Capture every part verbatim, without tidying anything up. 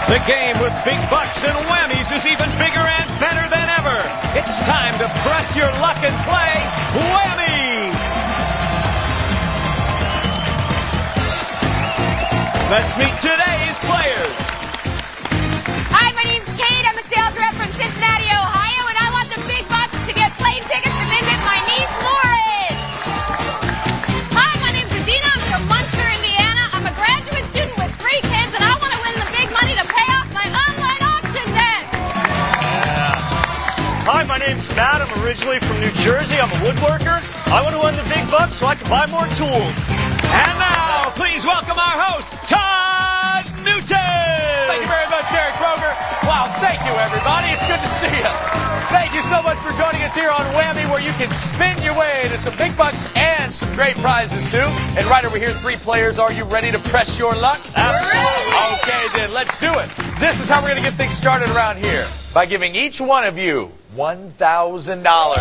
The game with big bucks and whammies is even bigger and better than ever. It's time to press your luck and play Whammy. Let's meet today's players. Hi, my name's Kate. I'm a sales rep from Cincinnati, Ohio, and I want the big bucks to get plane tickets to visit my niece, Lauren. Hi, my name's Adina. I'm from Munster, Indiana. I'm a graduate student with three kids, and I want to win the big money to pay off my online auction debt. Yeah. Hi, my name's Matt. I'm originally from New Jersey. I'm a woodworker. I want to win the big bucks so I can buy more tools. And now, please welcome our host, Todd Newton. Thank you very much, Derek Kroger. Wow, thank you, everybody. It's good to see you. Thank you so much for joining us here on Whammy, where you can spin your way to some big bucks and some great prizes, too. And right over here, three players. Are you ready to press your luck? Absolutely. Okay, then, let's do it. This is how we're going to get things started around here, by giving each one of you one thousand dollars.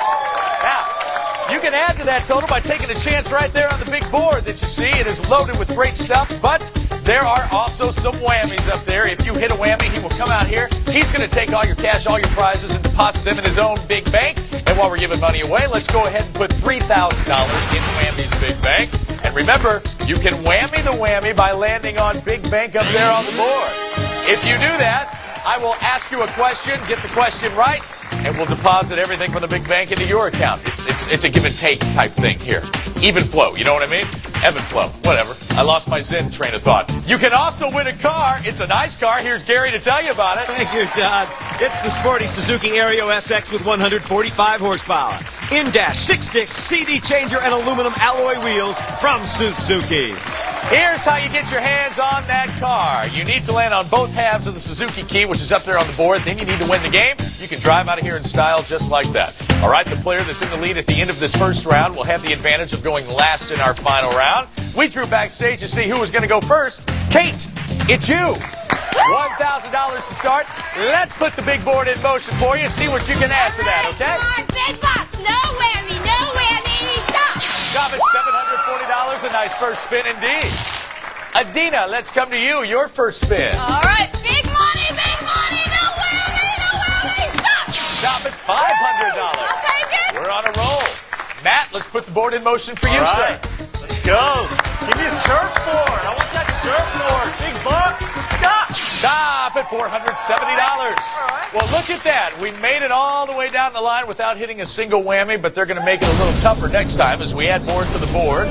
Now, you can add to that total by taking a chance right there on the big board that you see. It is loaded with great stuff, but there are also some whammies up there. If you hit a whammy, he will come out here. He's going to take all your cash, all your prizes, and deposit them in his own big bank. And while we're giving money away, let's go ahead and put three thousand dollars in Whammy's big bank. And remember, you can whammy the whammy by landing on big bank up there on the board. If you do that, I will ask you a question, get the question right, and we'll deposit everything from the big bank into your account. It's, it's, it's a give and take type thing here. Even flow, you know what I mean? Ebb and flow, whatever. I lost my Zen train of thought. You can also win a car. It's a nice car. Here's Gary to tell you about it. Thank you, Todd. It's the sporty Suzuki Aereo S X with one hundred forty-five horsepower. In-dash, six-disc, C D changer, and aluminum alloy wheels from Suzuki. Here's how you get your hands on that car. You need to land on both halves of the Suzuki key, which is up there on the board. Then you need to win the game. You can drive out of here in style just like that. All right, the player that's in the lead at the end of this first round will have the advantage of going last in our final round. We drew backstage to see who was going to go first. Kate, it's you. one thousand dollars to start. Let's put the big board in motion for you. See what you can add to that, okay? Come on, big bucks. No whammy, no whammy. Stop. Stop at seven hundred forty dollars. A nice first spin indeed. Adina, let's come to you. Your first spin. All right, big money, big money. No whammy, no whammy. Stop. Stop at five hundred dollars. I'll take it. We're on a roll. Matt, let's put the board in motion for you, All sir. right, let's go. Give me a surfboard. I want that surfboard. Big bucks. Stop. Stop at four hundred seventy dollars. Well, look at that. We made it all the way down the line without hitting a single whammy, but they're going to make it a little tougher next time as we add more to the board.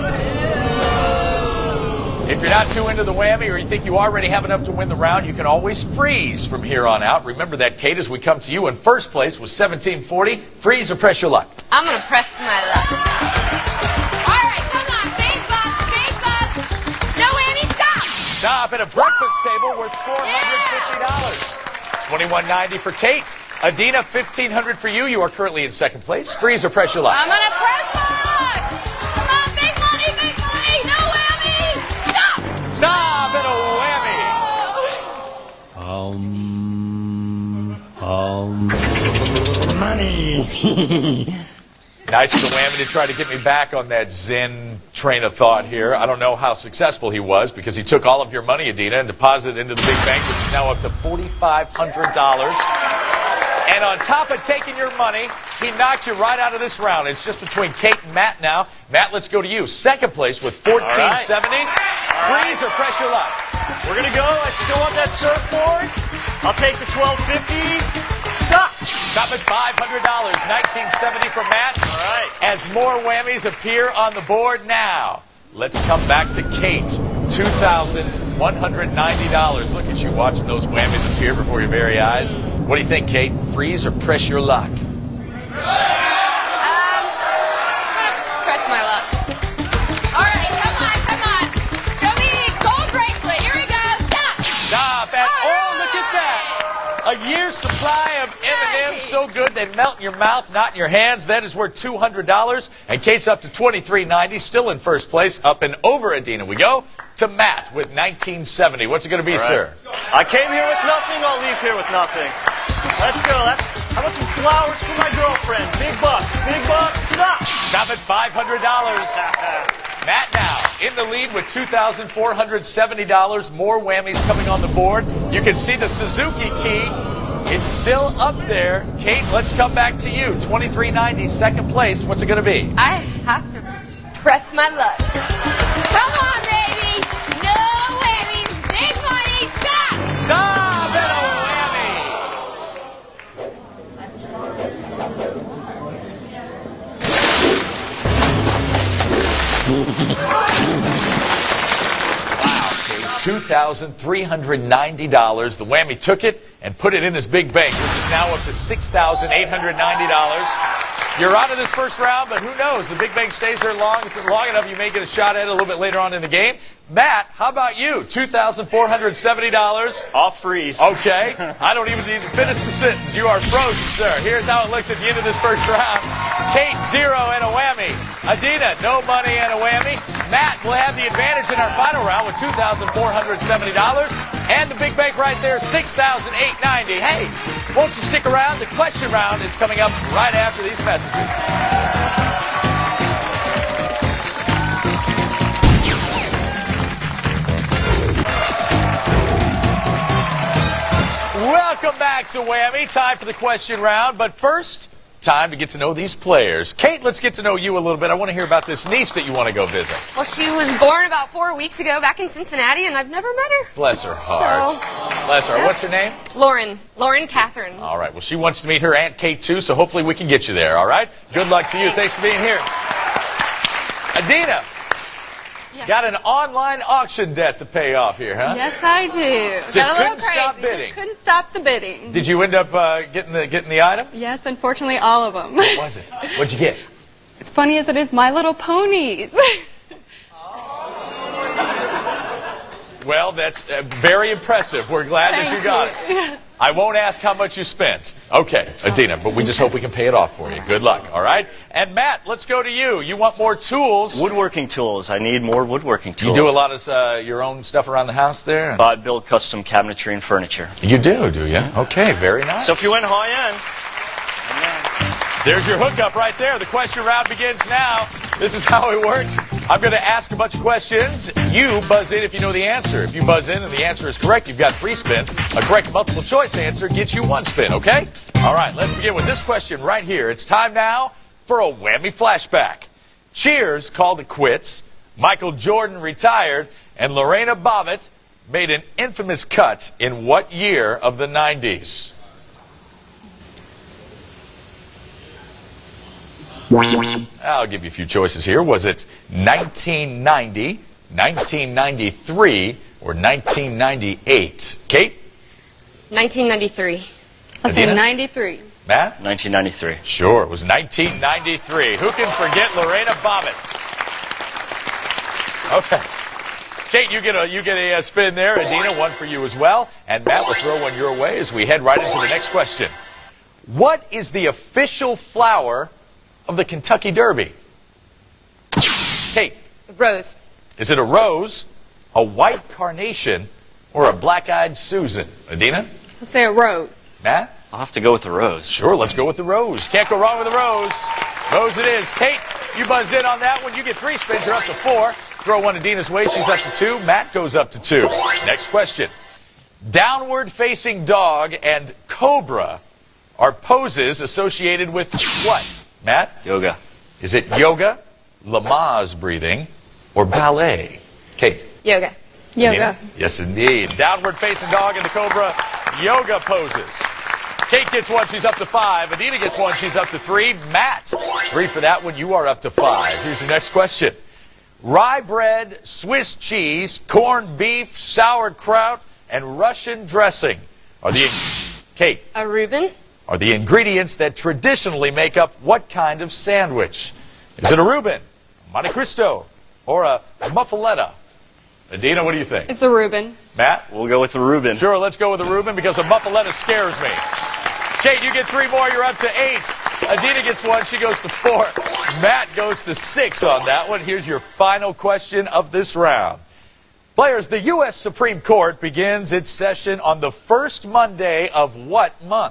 If you're not too into the whammy or you think you already have enough to win the round, you can always freeze from here on out. Remember that, Kate, as we come to you in first place with seventeen forty. Freeze or press your luck. I'm going to press my luck. All right, come on, big bucks, big bucks. No whammy, stop. Stop at a breakfast table worth four hundred fifty dollars. twenty-one ninety for Kate. Adina, fifteen hundred for you. You are currently in second place. Freeze or press your luck. I'm going to press my luck. Come on, big money, big money. No whammy. Stop. Stop at a whammy. Um, um, money. Nice of the whammy to try to get me back on that Zen train of thought here. I don't know how successful he was because he took all of your money, Adina, and deposited it into the big bank, which is now up to four thousand five hundred dollars. And on top of taking your money, he knocked you right out of this round. It's just between Kate and Matt now. Matt, let's go to you. Second place with fourteen seventy. Freeze or press your luck. We're going to go. I still want that surfboard. I'll take the twelve fifty. Stop. Stop at five hundred dollars. nineteen seventy for Matt. All right. As more whammies appear on the board now, let's come back to Kate. two thousand one hundred ninety dollars. Look at you watching those whammies appear before your very eyes. What do you think, Kate? Freeze or press your luck? Um, press my luck. All right, come on, come on. Show me gold bracelet. Here we go. Stop. Stop at, oh, look at that. A year's supply of M and M's so good they melt in your mouth, not in your hands. That is worth two hundred dollars. And Kate's up to twenty-three ninety, still in first place. Up and over Adina we go to Matt with nineteen seventy. What's it going to be, All right. sir? I came here with nothing. I'll leave here with nothing. Let's go. That's, how about some flowers for my girlfriend? Big bucks. Big bucks. Stop. Stop at five hundred dollars. Matt now in the lead with two thousand four hundred seventy dollars. More whammies coming on the board. You can see the Suzuki key. It's still up there. Kate, let's come back to you. twenty-three ninety, second place. What's it going to be? I have to press my luck. Come on, baby. No whammies. Big money. Stop. Stop and a whammy. Wow, Kate. two thousand three hundred ninety dollars. The whammy took it and put it in his big bank, which is now up to six thousand eight hundred ninety dollars. You're out of this first round, but who knows? The big bank stays there long, long enough, you may get a shot at it a little bit later on in the game. Matt, how about you? two thousand four hundred seventy dollars. I'll freeze. Okay. I don't even need to finish the sentence. You are frozen, sir. Here's how it looks at the end of this first round. Kate, zero and a whammy. Adina, no money and a whammy. Matt will have the advantage in our final round with two thousand four hundred seventy dollars. And the big bank right there, six thousand eight hundred ninety dollars. Hey, won't you stick around? The question round is coming up right after these messages. Welcome back to Whammy. Time for the question round. But first, time to get to know these players. Kate, let's get to know you a little bit. I want to hear about this niece that you want to go visit. Well, she was born about four weeks ago back in Cincinnati, and I've never met her. Bless her heart. So, Bless her. yeah. What's her name? Lauren. Lauren Catherine. All right. Well, she wants to meet her Aunt Kate, too, so hopefully we can get you there, all right? Good luck to you. Thanks for being here. Adina. Yeah. Got an online auction debt to pay off here, huh? Yes, I do. Just Got a little couldn't stop crazy. bidding. Just couldn't stop the bidding. Did you end up uh, getting the getting the item? Yes, unfortunately, all of them. What was it? What'd you get? As funny as it is, My Little Ponies. Well, that's uh, very impressive. We're glad that Thank you got you. it. I won't ask how much you spent. Okay, Adina, but we just hope we can pay it off for you. Good luck, all right? And Matt, let's go to you. You want more tools? Woodworking tools. I need more woodworking tools. You do a lot of uh, your own stuff around the house there? I build custom cabinetry and furniture. You do, do you? Okay, very nice. So if you went high end, There's your hookup right there. The question round begins now. This is how it works. I'm going to ask a bunch of questions. You buzz in if you know the answer. If you buzz in and the answer is correct, you've got three spins. A correct multiple choice answer gets you one spin, okay? All right, let's begin with this question right here. It's time now for a whammy flashback. Cheers called it quits. Michael Jordan retired, and Lorena Bobbitt made an infamous cut in what year of the nineties? I'll give you a few choices here. Was it nineteen ninety, nineteen ninety-three, or nineteen ninety-eight? Kate? nineteen ninety-three. I'll say Adina? ninety-three. Matt? nineteen ninety-three. Sure, it was nineteen ninety-three. Who can forget Lorena Bobbitt? Okay. Kate, you get a you get a uh, spin there. Adina, one for you as well. And Matt will throw one your way as we head right into the next question. What is the official flower of the Kentucky Derby? Kate, Rose. is it a rose, a white carnation, or a black-eyed Susan? Adina? I'll say a rose. Matt? I'll have to go with the rose. Sure, let's go with the rose. Can't go wrong with the rose. Rose it is. Kate, you buzz in on that one. You get three spins. You're up to four. Throw one Adina's way. She's up to two. Matt goes up to two. Next question. Downward-facing dog and cobra are poses associated with what? Matt? Yoga. Is it yoga, Lamaze breathing, or ballet? Kate? Yoga. Yoga. Adina? Yes, indeed. Downward-facing dog and the cobra, yoga poses. Kate gets one, she's up to five. Adina gets one, she's up to three. Matt, three for that one, you are up to five. Here's your next question. Rye bread, Swiss cheese, corned beef, sauerkraut, and Russian dressing are the... Kate, A Reuben. are the ingredients that traditionally make up what kind of sandwich? Is it a Reuben, Monte Cristo, or a muffaletta? Adina, what do you think? It's a Reuben. Matt? We'll go with the Reuben. Sure, let's go with the Reuben because a muffaletta scares me. Kate, you get three more, you're up to eight. Adina gets one, she goes to four. Matt goes to six on that one. Here's your final question of this round. Players, the U S Supreme Court begins its session on the first Monday of what month?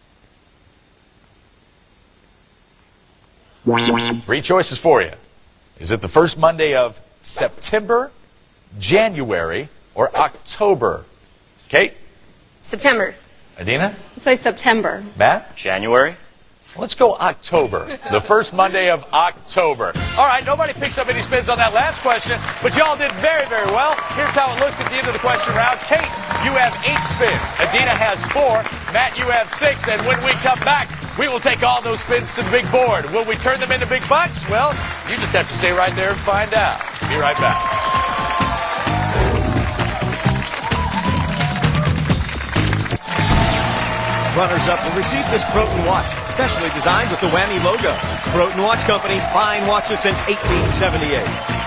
Three choices for you. Is it the first Monday of September, January, or October? Kate? September. Adina? Say September. Matt? January. Let's go October. The first Monday of October. All right, nobody picks up any spins on that last question, but y'all did very, very well. Here's how it looks at the end of the question round. Kate, you have eight spins. Adina has four. Matt, you have six. And when we come back, we will take all those spins to the big board. Will we turn them into big bucks? Well, you just have to stay right there and find out. Be right back. Runners-up will receive this Croton watch, specially designed with the Whammy logo. Croton Watch Company, fine watches since eighteen seventy-eight.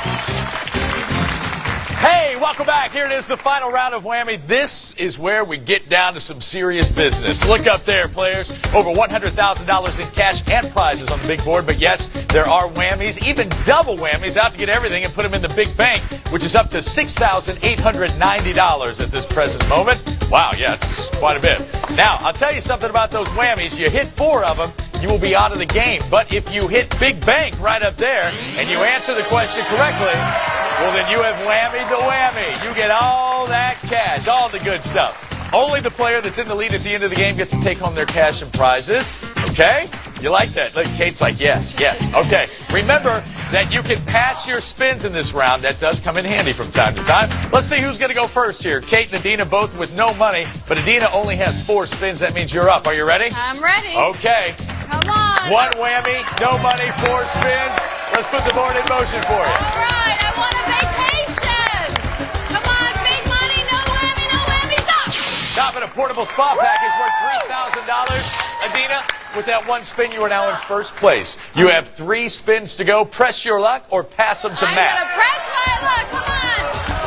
Hey, welcome back. Here it is, the final round of Whammy. This is where we get down to some serious business. Look up there, players. Over one hundred thousand dollars in cash and prizes on the big board. But yes, there are whammies, even double whammies, out to get everything and put them in the big bank, which is up to six thousand eight hundred ninety dollars at this present moment. Wow, yeah, it's quite a bit. Now, I'll tell you something about those whammies. You hit four of them, you will be out of the game. But if you hit big bank right up there and you answer the question correctly, well, then you have whammied the whammy. You get all that cash, all the good stuff. Only the player that's in the lead at the end of the game gets to take home their cash and prizes. Okay? You like that? Look, Kate's like, yes, yes. Okay. Remember that you can pass your spins in this round. That does come in handy from time to time. Let's see who's going to go first here. Kate and Adina both with no money, but Adina only has four spins. That means you're up. Are you ready? I'm ready. Okay. Come on. One whammy, no money, four spins. Let's put the board in motion for you. All right, I want a vacation. Come on, big money, no whammy, no whammy, stop. Stop at a portable spa package worth three thousand dollars. Adina, with that one spin, you are now in first place. You have three spins to go. Press your luck or pass them to I'm Matt. gonna press my luck. Come on.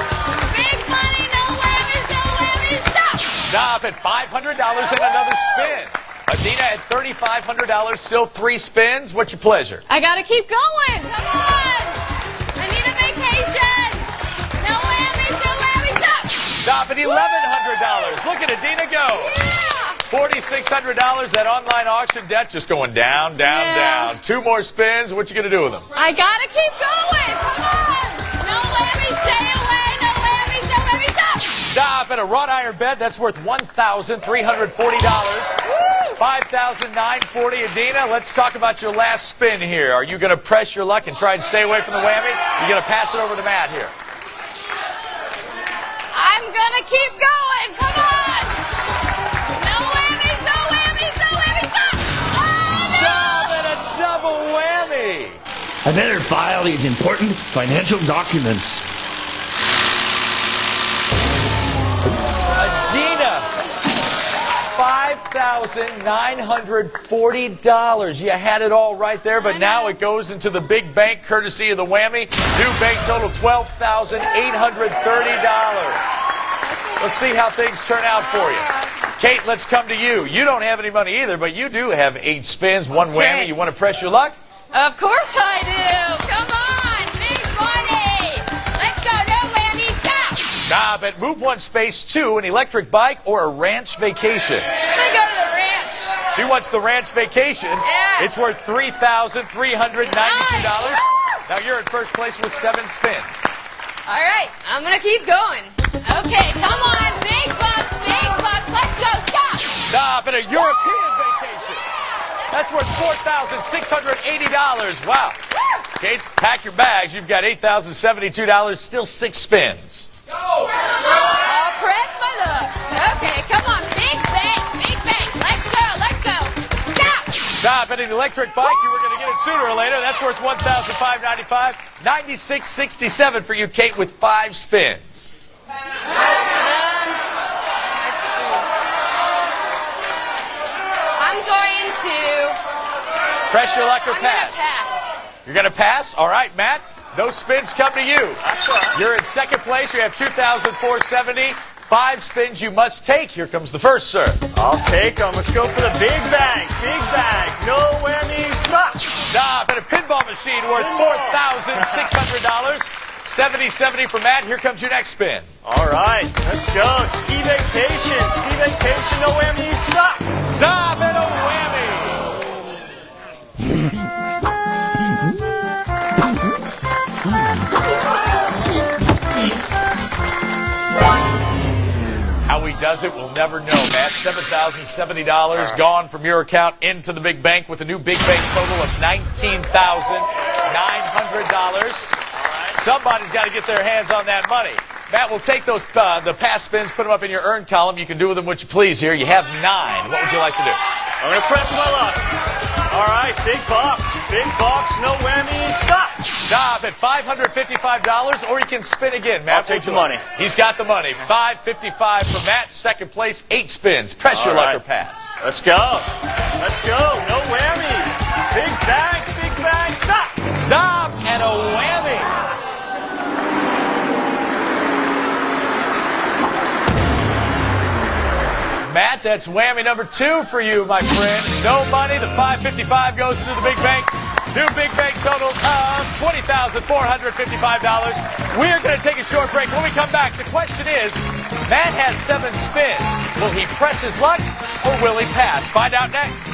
Big money, no whammies, no whammies, stop. Stop at five hundred dollars and another spin. Adina at three thousand five hundred dollars, still three spins. What's your pleasure? I gotta keep going. Come on. I need a vacation. No whammies, no whammies, stop. Stop at eleven hundred dollars. Look at Adina go. Yeah. four thousand six hundred dollars, that online auction debt just going down, down, Yeah. down. Two more spins. What you going to do with them? I gotta keep going. Come on. No whammies, stay away. No whammies, no whammies, stop. Stop at a wrought iron bed. That's worth one thousand three hundred forty dollars. five thousand nine hundred forty dollars. Adina, let's talk about your last spin here. Are you going to press your luck and try and stay away from the whammy? You're going to pass it over to Matt here. I'm gonna keep going. Come on. No whammies, no whammies, no whammies, stop. Oh, no. Stop at a double whammy. I better file these important financial documents. Adina, five thousand nine hundred forty dollars. You had it all right there, but now it goes into the big bank courtesy of the whammy. New bank total twelve thousand eight hundred thirty dollars. Let's see how things turn out for you. Kate, let's come to you. You don't have any money either, but you do have eight spins, one That's whammy. right. You want to press your luck? Of course I do. Come on, big money. Let's go. No whammies, stop. Stop at move one space two, an electric bike or a ranch vacation. I'm gonna go to the ranch. She wants the ranch vacation. Yeah. It's worth three thousand three hundred ninety-two dollars. Nice. Now you're in first place with seven spins. All right, I'm gonna keep going. Okay, come on, big bucks, big bucks. Let's go. Stop. Stop at a European vacation. That's worth four thousand six hundred eighty dollars. Wow. Kate, pack your bags. You've got eight thousand seventy-two dollars, still six spins. I'll press my luck. Okay, come on, big bank, big bank. Let's go, let's go. Stop. Stop at an electric bike. You were going to get it sooner or later. That's worth one thousand five hundred ninety-five dollars. ninety-six sixty-seven for you, Kate, with five spins. I'm going to. Press your luck or I'm gonna pass. pass. You're going to pass? All right, Matt. Those spins come to you. You're in second place. You have two thousand four hundred seventy dollars. Five spins you must take. Here comes the first, sir. I'll take them. Let's go for the big bag. Big bag. No whammies. Stop. Stop at a pinball machine worth four thousand six hundred dollars. seventy seventy for Matt. Here comes your next spin. All right. Let's go. Ski vacation. Ski vacation. No whammies. Stop. Stop at a whammy. How he does it, we'll never know, Matt. seven thousand seventy dollars right. gone from your account into the big bank with a new big bank total of nineteen thousand nine hundred dollars. Right. Somebody's got to get their hands on that money. Matt, we'll take those uh, the pass spins, put them up in your earn column. You can do with them what you please here. You have nine. What would you like to do? I'm going to press my luck. All right, big box. Big box, no whammy. Stop. Stop at five hundred fifty-five dollars, or you can spin again, Matt. I'll take the money. He's got the money. five hundred fifty-five dollars for Matt. Second place, eight spins. Press your All luck right. or pass. Let's go. Let's go. No whammy. Big bang, big bang. Stop. Stop and a whammy. Matt, that's whammy number two for you, my friend. No money. The five hundred fifty-five dollars goes into the big bank. New big bank total of twenty thousand four hundred fifty-five dollars. We're going to take a short break. When we come back, the question is, Matt has seven spins. Will he press his luck or will he pass? Find out next.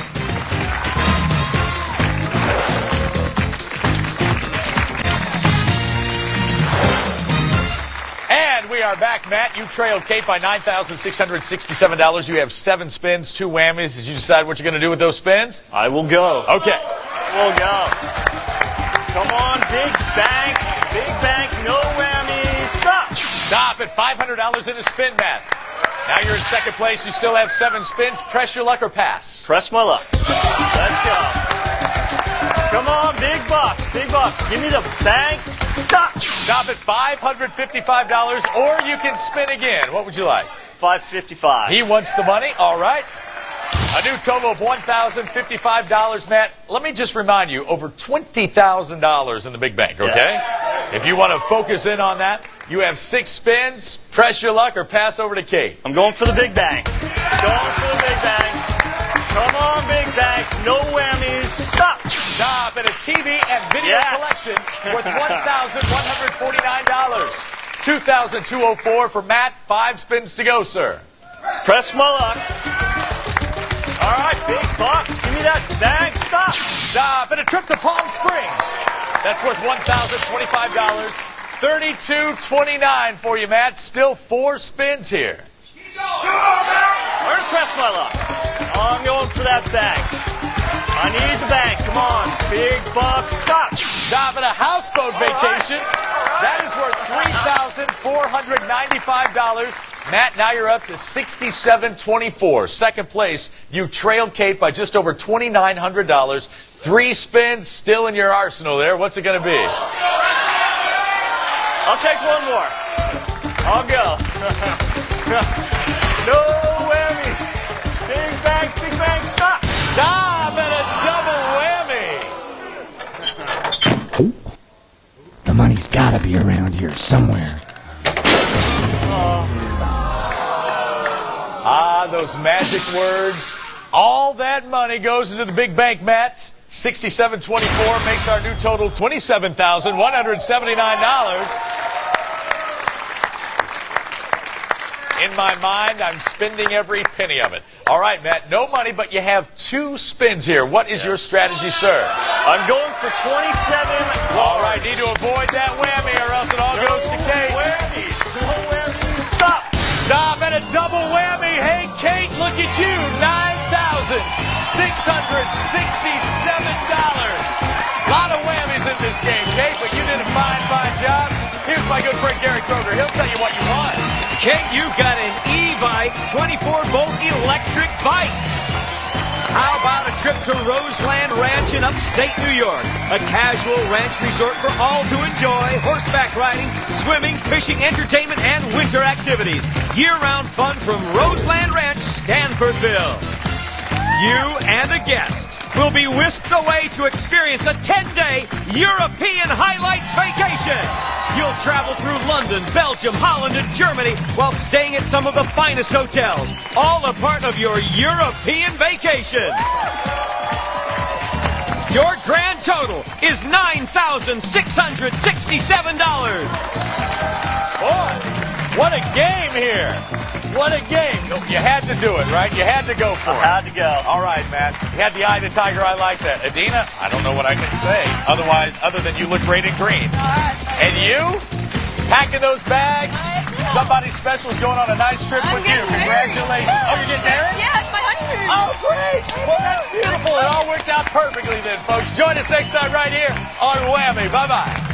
And we are back, Matt. You trailed Kate by nine thousand six hundred sixty-seven dollars. You have seven spins, two whammies. Did you decide what you're going to do with those spins? I will go. Okay. We'll go. Come on, big bank, big bank, no whammy. Stop. Stop at five hundred dollars in a spin, Matt. Now you're in second place. You still have seven spins. Press your luck or pass. Press my luck. Let's go. Come on, big box, big box. Give me the bank. Stop. Stop at five hundred fifty-five dollars, or you can spin again. What would you like? five fifty-five. He wants the money. All right. A new total of one thousand fifty-five dollars, Matt. Let me just remind you, over twenty thousand dollars in the big bank, okay? Yes. If you want to focus in on that, you have six spins. Press your luck or pass over to Kate. I'm going for the big bang. Going for the big bang. Come on, big bang. No whammies. Stop. Stop at a T V and video Yes. collection worth one thousand one hundred forty-nine dollars. two thousand two hundred four dollars for Matt. Five spins to go, sir. Press my luck. All right, big box. Give me that bag. Stop. Stop at a trip to Palm Springs. That's worth one thousand twenty-five dollars. thirty-two twenty-nine for you, Matt. Still four spins here. I'm going to press my luck. I'm going for that bag. I need the bag. Come on. Big box. Stop. Stop at a houseboat vacation. That is worth three thousand four hundred ninety-five dollars. Matt, now you're up to sixty-seven twenty-four. Second place, you trailed Kate by just over twenty-nine hundred dollars. Three spins still in your arsenal there. What's it going to be? I'll take one more. I'll go. No whammy. Big bang, big bang. Stop. Stop at a double whammy. The money's gotta be around here somewhere. Ah, those magic words. All that money goes into the big bank, Matt. sixty-seven twenty-four makes our new total twenty-seven thousand one hundred seventy-nine dollars. In my mind, I'm spending every penny of it. All right, Matt, no money, but you have two spins here. What is your strategy, sir? I'm going for twenty-seven. All right, need to avoid that whammy or else it all No goes to Kate. whammies. No whammies. Stop. Stop at a double whammy. Hey, Kate, look at you. nine thousand six hundred sixty-seven dollars. A lot of whammies in this game, Kate, but you did a fine, fine job. Here's my good friend Gary Kroger. He'll tell you what you want. Kate, you got an e-bike, twenty-four volt electric bike. How about a trip to Roseland Ranch in upstate New York? A casual ranch resort for all to enjoy. Horseback riding, swimming, fishing, entertainment, and winter activities. Year-round fun from Roseland Ranch, Stanfordville. You and a guest will be whisked away to experience a ten-day European highlights vacation. You'll travel through London, Belgium, Holland, and Germany while staying at some of the finest hotels. All a part of your European vacation. Your grand total is nine thousand six hundred sixty-seven dollars. Boy, what a game here. What a game. You had to do it, right? You had to go for I it. had to go. All right, Matt. You had the eye of the tiger. I like that. Adina, I don't know what I can say. Otherwise, other than you look great in green. And you packing those bags. Somebody special is going on a nice trip I'm with you. getting married. Congratulations. Oh, you're getting married? Yeah, it's my honeymoon. Oh, great. Well, that's beautiful. It all worked out perfectly then, folks. Join us next time right here on Whammy. Bye-bye.